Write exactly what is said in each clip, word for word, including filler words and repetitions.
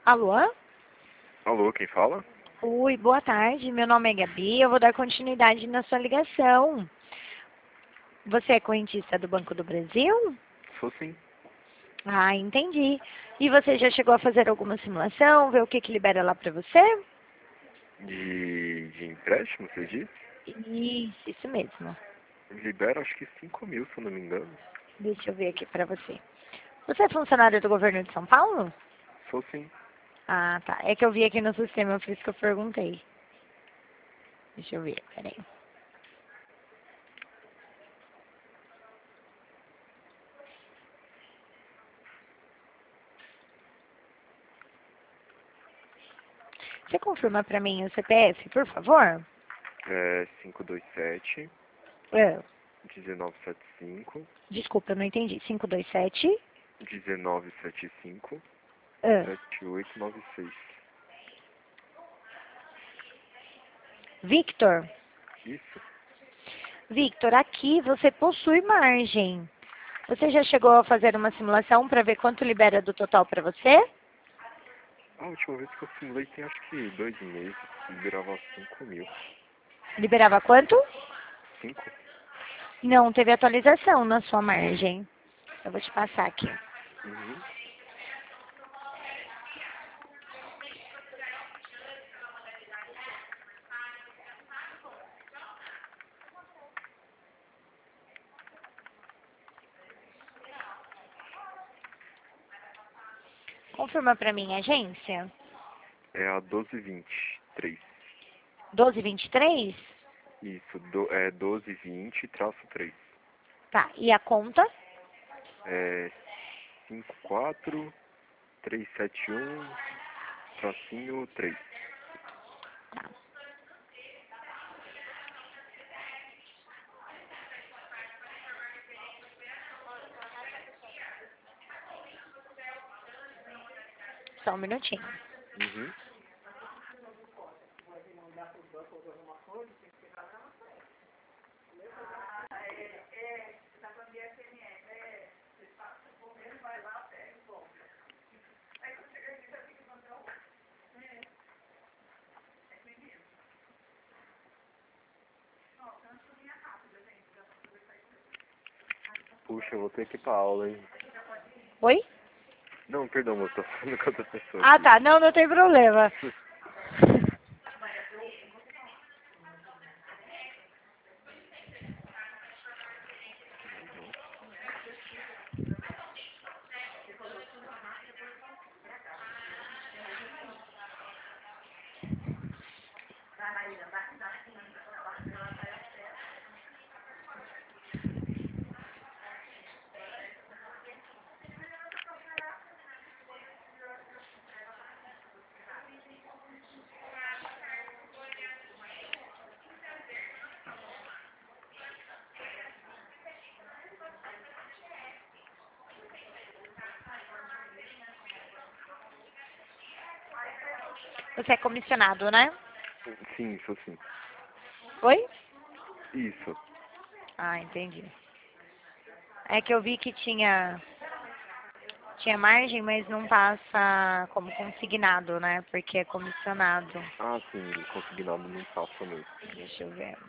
Alô? Alô, quem fala? Oi, boa tarde. Meu nome é Gabi. Eu vou dar continuidade na sua ligação. Você é correntista do Banco do Brasil? Sou sim. Ah, entendi. E você já chegou a fazer alguma simulação, ver o que que libera lá pra você? De, de empréstimo, você disse? Isso, isso mesmo. Libera acho que cinco mil, se eu não me engano. Deixa eu ver aqui pra você. Você é funcionário do governo de São Paulo? Sou sim. Ah, tá. É que eu vi aqui no sistema, por isso que eu perguntei. Deixa eu ver, peraí. Você confirma pra mim o C P F, por favor? É cinco dois sete, É. um nove sete cinco, Desculpa, eu não entendi. cinco dois sete. um nove sete cinco, É. sete oito nove seis. Victor? Isso? Victor, aqui você possui margem. Você já chegou a fazer uma simulação para ver quanto libera do total para você? A última vez que eu simulei tem acho que dois meses. Liberava cinco mil. Liberava quanto? Cinco? Não, teve atualização na sua margem. Eu vou te passar aqui. Uhum. Confirma para mim, agência. É a doze vinte e três. doze vinte e três? Isso, do, é doze vinte traço três. Tá, e a conta? É cinco quatro três sete um tracinho três. Tá. Só um minutinho. Uhum. Puxa, eu vou ter que ir pra aula, hein? Oi? Não, perdão, eu tô falando com outra pessoa Ah, aqui. tá. Não, não tem problema. Você é comissionado, né? Sim, isso sim. Oi? Isso. Ah, entendi. É que eu vi que tinha tinha margem, mas não passa como consignado, né? Porque é comissionado. Ah, sim, consignado não passa mesmo. Deixa eu ver.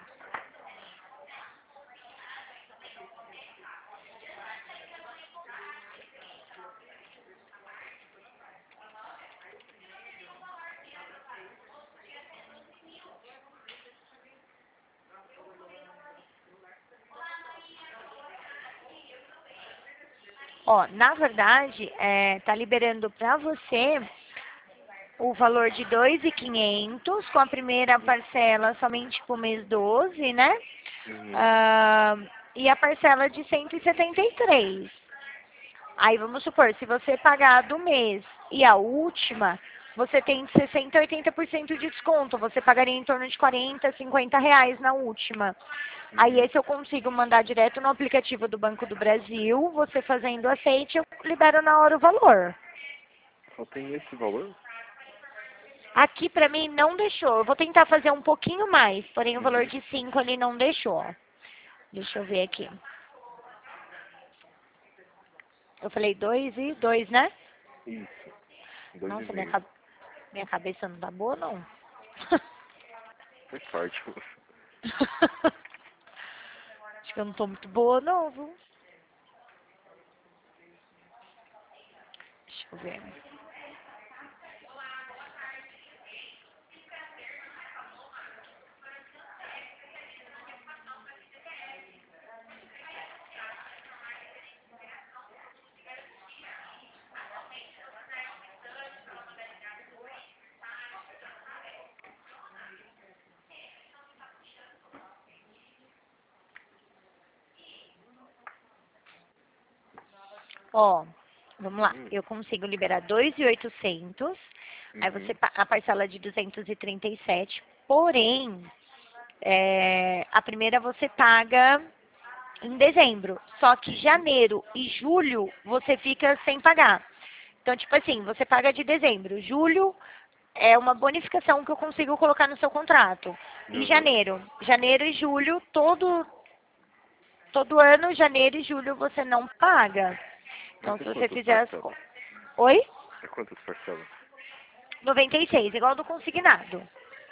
Ó, na verdade, é, tá liberando pra você o valor de dois mil e quinhentos com a primeira parcela somente pro mês doze, né? Uhum. Ah, e a parcela de cento e setenta e três. Aí vamos supor, se você pagar a do mês e a última, você tem sessenta a oitenta por cento de desconto. Você pagaria em torno de quarenta, cinquenta reais na última. Aí Uhum. esse eu consigo mandar direto no aplicativo do Banco do Brasil. Você fazendo aceite, eu libero na hora o valor. Só tem esse valor? Aqui pra mim não deixou. Eu vou tentar fazer um pouquinho mais, porém o valor Uhum. de cinco ali não deixou. Deixa eu ver aqui. Eu falei dois e dois, né? Isso. Dois e Nossa, minha, meio. ca- minha cabeça não tá boa, não. Faz parte, moça. Acho que eu não tô muito boa, não, viu? Deixa eu ver. Ó, vamos lá. Hum. Eu consigo liberar dois mil e oitocentos. Aí Uhum. você pa- a parcela de duzentos e trinta e sete. Porém, é, a primeira você paga em dezembro. Só que janeiro e julho você fica sem pagar. Então, tipo assim, você paga de dezembro. Julho é uma bonificação que eu consigo colocar no seu contrato. E Uhum. janeiro? Janeiro e julho, todo, todo ano, janeiro e julho você não paga. Então, Mas é se você quantas fizer as parcelas? contas. Oi? É quantas parcelas? noventa e seis, igual do consignado.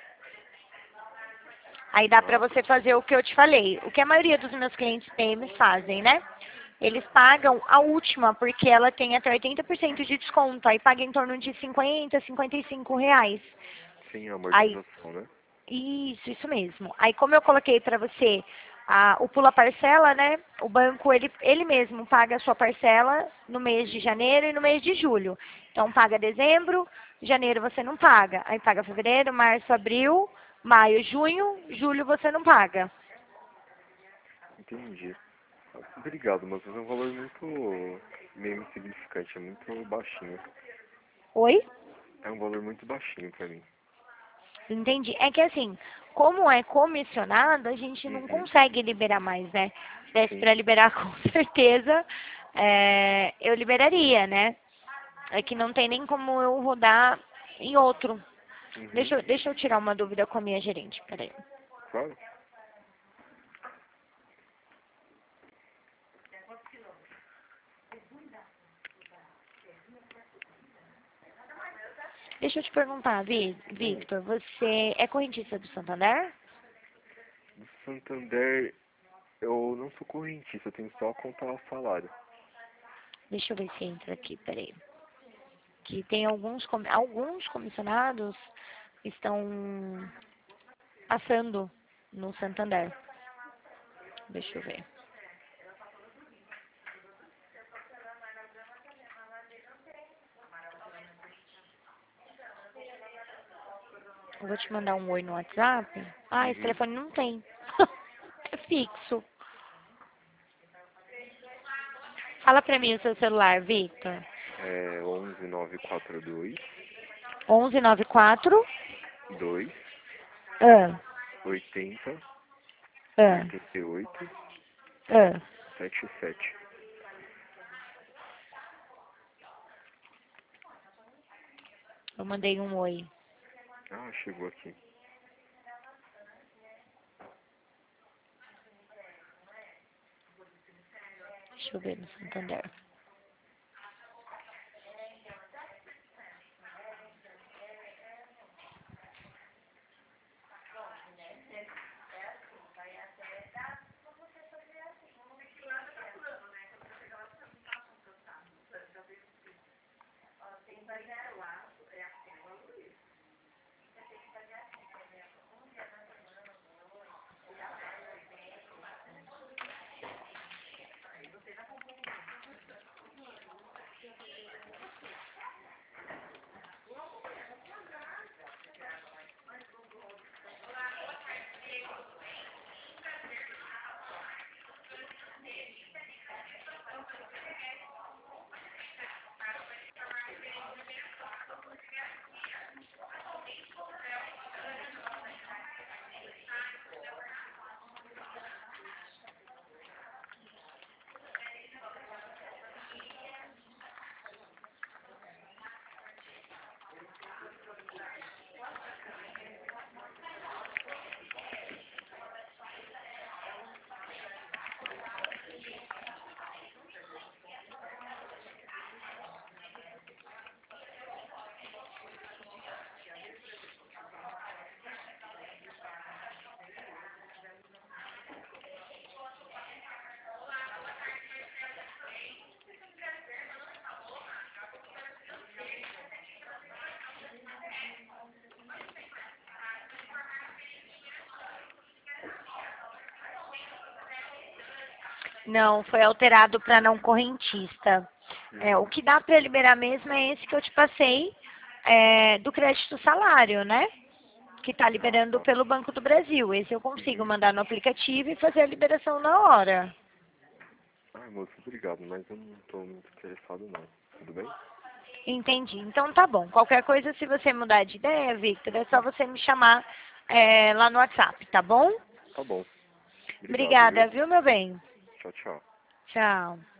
Aí dá pra Ah, você fazer o que eu te falei. O que a maioria dos meus clientes P M fazem, né? Eles pagam a última, porque ela tem até oitenta por cento de desconto. Aí paga em torno de cinquenta, cinquenta e cinco reais. sem Aí, amortização, né? isso, isso mesmo. Aí como eu coloquei pra você a, o pula parcela, né? O banco, ele, ele mesmo paga a sua parcela no mês de janeiro e no mês de julho. Então paga dezembro, janeiro você não paga. Aí paga fevereiro, março, abril, maio, junho, julho você não paga. Entendi. Obrigado, mas é um valor muito meio insignificante, é muito baixinho. Oi? É um valor muito baixinho pra mim. Entendi. É que assim, como é comissionado, a gente não Uhum. consegue liberar mais, né? Se desse Sim. pra liberar, com certeza, é, eu liberaria, né? É que não tem nem como eu rodar em outro. Uhum. Deixa, eu- deixa eu tirar uma dúvida com a minha gerente, peraí. Claro. Deixa eu te perguntar, Vi- Hum. Victor, você é correntista do Santander? Do Santander, eu não sou correntista, eu tenho só a contar o salário. Deixa eu ver se entra aqui, peraí. Que tem alguns, comi- alguns comissionados estão passando no Santander. Deixa eu ver. Eu vou te mandar um oi no WhatsApp. Ah, esse Uhum. telefone não tem. É fixo. Fala pra mim o seu celular, Victor. É onze nove quatro dois onze nove quatro. dois Ah, oitenta ah, oitenta e oito ah. setenta e sete. Eu mandei um oi. Ah, chegou aqui. Deixa eu ver no Santander. Não, foi alterado para não correntista. É, o que dá para liberar mesmo é esse que eu te passei, é, do crédito salário, né? Que está liberando Tá. pelo Banco do Brasil. Esse eu consigo Uhum. mandar no aplicativo e fazer a liberação na hora. Ah, moço, obrigado, mas eu não tô muito interessado não. Tudo bem? Entendi. Então tá bom. Qualquer coisa, se você mudar de ideia, Victor, é só você me chamar é, lá no WhatsApp, tá bom? Tá bom. Obrigado, Obrigada, viu? viu, meu bem? Tchau, tchau. Tchau.